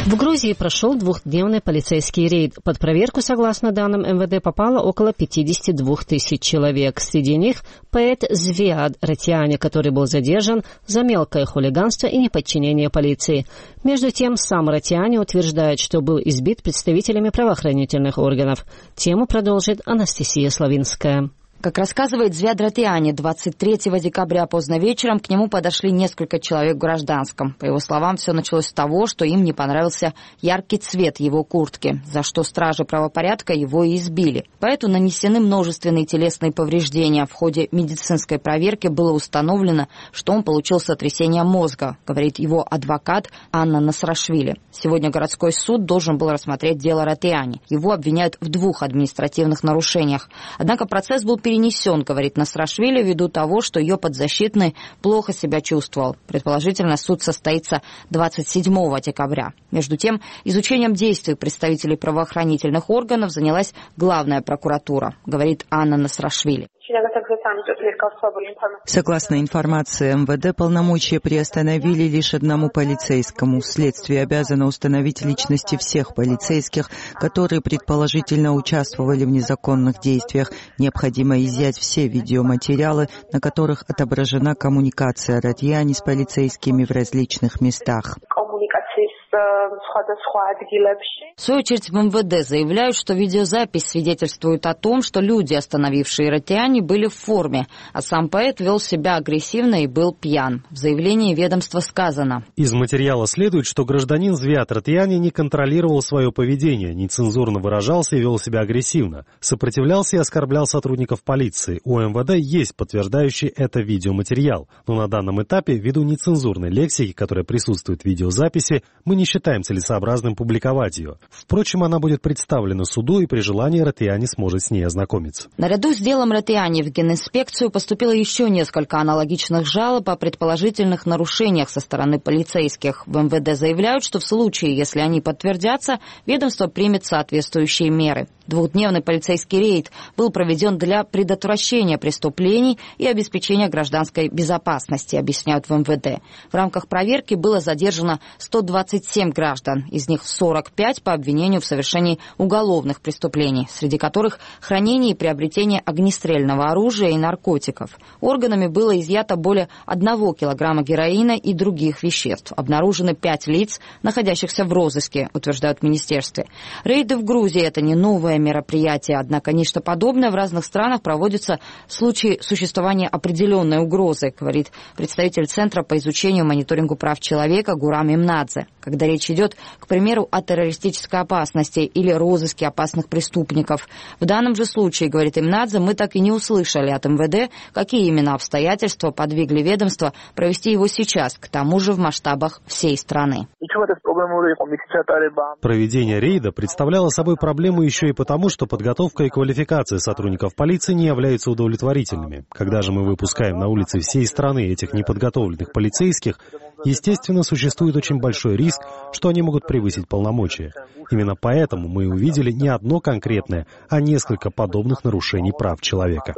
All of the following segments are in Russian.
В Грузии прошел двухдневный полицейский рейд. Под проверку, согласно данным МВД, попало около 52 тысяч человек. Среди них поэт Звиад Ратиани, который был задержан за мелкое хулиганство и неподчинение полиции. Между тем, сам Ратиани утверждает, что был избит представителями правоохранительных органов. Тему продолжит Анастасия Славинская. Как рассказывает Звиад Ратиани, 23 декабря поздно вечером к нему подошли несколько человек в гражданском. По его словам, все началось с того, что им не понравился яркий цвет его куртки, за что стражи правопорядка его и избили. Поэту нанесены множественные телесные повреждения. В ходе медицинской проверки было установлено, что он получил сотрясение мозга, говорит его адвокат Анна Насрашвили. Сегодня городской суд должен был рассмотреть дело Ратиани. Его обвиняют в 2 административных нарушениях. Однако процесс был перенесен, говорит Насрашвили, ввиду того, что ее подзащитный плохо себя чувствовал. Предположительно, суд состоится 27 декабря. Между тем, изучением действий представителей правоохранительных органов занялась главная прокуратура, говорит Анна Насрашвили. Согласно информации МВД, полномочия приостановили лишь одному полицейскому. Следствие обязано установить личности всех полицейских, которые предположительно участвовали в незаконных действиях. Необходимо изъять все видеоматериалы, на которых отображена коммуникация Ратиани с полицейскими в различных местах. В свою очередь в МВД заявляют, что видеозапись свидетельствует о том, что люди, остановившие Ратиани, были в форме, а сам поэт вел себя агрессивно и был пьян. В заявлении ведомства сказано: из материала следует, что гражданин Звиад Ратиани не контролировал свое поведение, нецензурно выражался и вел себя агрессивно, сопротивлялся и оскорблял сотрудников полиции. У МВД есть подтверждающий это видеоматериал, но на данном этапе, ввиду нецензурной лексики, которая присутствует в видеозаписи, мы не считаем целесообразным публиковать ее. Впрочем, она будет представлена суду, и при желании Ратиани сможет с ней ознакомиться. Наряду с делом Ратиани в Генинспекцию поступило еще несколько аналогичных жалоб о предположительных нарушениях со стороны полицейских. В МВД заявляют, что в случае, если они подтвердятся, ведомство примет соответствующие меры. Двухдневный полицейский рейд был проведен для предотвращения преступлений и обеспечения гражданской безопасности, объясняют в МВД. В рамках проверки было задержано 127 граждан, из них 45 по обвинению в совершении уголовных преступлений, среди которых хранение и приобретение огнестрельного оружия и наркотиков. Органами было изъято более 1 килограмма героина и других веществ. Обнаружены 5 лиц, находящихся в розыске, утверждают в министерстве. Рейды в Грузии – это не новое мероприятие, однако нечто подобное в разных странах проводится в случае существования определенной угрозы, говорит представитель Центра по изучению и мониторингу прав человека Гурам Имнадзе. Когда речь идет, к примеру, о террористической опасности или розыске опасных преступников. В данном же случае, говорит Имнадзе, мы так и не услышали от МВД, какие именно обстоятельства подвигли ведомство провести его сейчас, к тому же в масштабах всей страны. Проведение рейда представляло собой проблему еще и потому, что подготовка и квалификация сотрудников полиции не являются удовлетворительными. Когда же мы выпускаем на улицы всей страны этих неподготовленных полицейских, естественно, существует очень большой риск, что они могут превысить полномочия. Именно поэтому мы увидели не одно конкретное, а несколько подобных нарушений прав человека.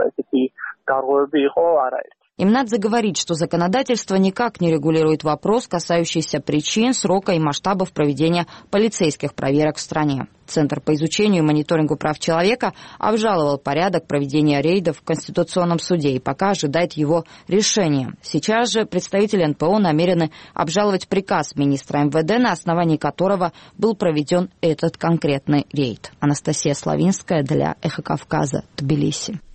Имнадзе говорит, что законодательство никак не регулирует вопрос, касающийся причин, срока и масштабов проведения полицейских проверок в стране. Центр по изучению и мониторингу прав человека обжаловал порядок проведения рейдов в Конституционном суде и пока ожидает его решения. Сейчас же представители НПО намерены обжаловать приказ министра МВД, на основании которого был проведен этот конкретный рейд. Анастасия Славинская для Эхо Кавказа, Тбилиси.